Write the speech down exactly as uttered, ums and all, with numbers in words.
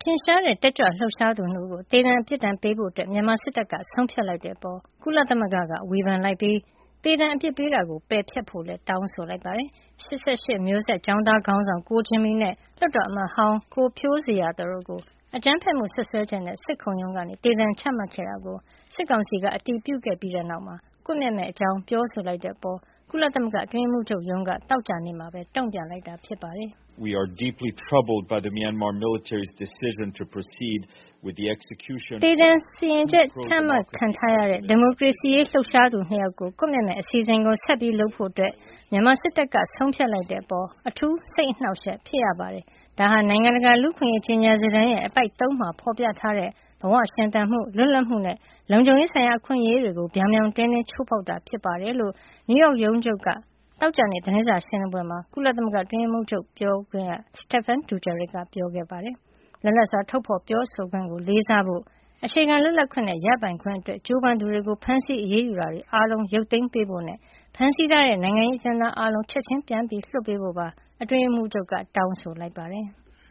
င်ရှားတဲ့တက်ကြွလှုပ်ရှားသူနှစ်ဦးကိုသေဒဏ်အပြစ်ဒဏ်ပေးဖို့မြန်မာစစ်တပ်ကဆုံးဖြတ်လိုက်တဲ့အပေါ်ကုလသမဂ္ဂကဝေဖန်လိုက်ပြီးသေဒဏ်အပြစ်ပေးတာကိုပယ်ဖျက်ဖို့လည်းတောင်းဆိုလိုက်ပါတယ်။၈၈မျိုးဆက်ကျောင်းသားခေါင်းဆောင်ကိုဂျင်မီနဲ့လွှတ်တော်အမတ်ဟောင်းကိုဖြိုးဇေယျာသော်တို့ကိုအကြမ်းဖက်မှုစွပ်စွဲချက်နဲ့စစ်ခုံရုံးကနေသေဒဏ်ချမှတ်ခဲ့တာကိုစစ်ကောင်စီကအတည်ပြုခဲ့ပြီးတဲ့နောက်မှာကွပ်မျက်မဲ့အကြောင်းပြောဆိုလိုက်တဲ့အပေါ်ကုလသမဂ္ဂအတွင်းရေးမှူးချုပ်ရုံးကသောကြာနေ့မှာပဲတုံ့ပြန်လိုက်တာဖြစ်ပါတယ်။ We are deeply troubled by the Myanmar military's decision to proceed with the execution သေဒဏ်စီရင်ချက်ချမှတ်ခံထားရတဲ့ဒီမိုကရေစီရေးလှုပ်ရှားသူနှစ်ယောက်ကိုကွပ်မျက်မဲ့အစီအစဉ်ကိုဆက်ပြီးလုပ်ဖို့အတွက်မြန်မာစစ်တပ်ကဆုံးဖြတ်လိုက်တဲ့အပေါ်အထူးစိတ်အနှောက်အယှက်ဖြစ်ရပါတယ်။ဒါဟာနိုင်ငံတကာလူ့အခွင့်အရေးကြေညာစာတမ်းရဲ့အပိုဒ်သုံးမှာဖော်ပြထားတဲ့ဘဝရှင်သန်မှုလွတ်လပ်မှုနဲ့လုံခြုံရေးဆိုင်ရာအခွင့်အရေးတွေကိုပြောင်ပြောင်တင်းတင်းချိုးဖောက်တာဖြစ်ပါတယ်လို့နယူးယောက်ရုံးချုပ်ကသောကြာနေ့သတင်းစာရှင်းလင်းပွဲမှာကုလသမဂ္ဂအတွင်းရေးမှူးချုပ်ပြောခွင့်ရ Stéphane Dujarric ကပြောခဲ့ပါတယ်။လွတ်လပ်စွာထုတ်ဖော်ပြောဆိုခွင့်ကိုလေးစားဖို့အခြေခံလွတ်လပ်ခွင့်နဲ့ရပိုင်ခွင့်အတွက်ကြိုးပမ်းသူတွေကိုဖမ်းဆီးအရေးယူတာတွေအားလုံးရုပ်သိမ်းပေးဖို့နဲ့ဖမ်းဆီးထားတဲ့နိုင်ငံရေးအကျဉ်းသားအားလုံးချက်ချင်းပြန်ပြီးလွှတ်ပေးဖို့ပါအတွင်းရေးမှူးချုပ်ကတောင်းဆိုလိုက်ပါတယ်။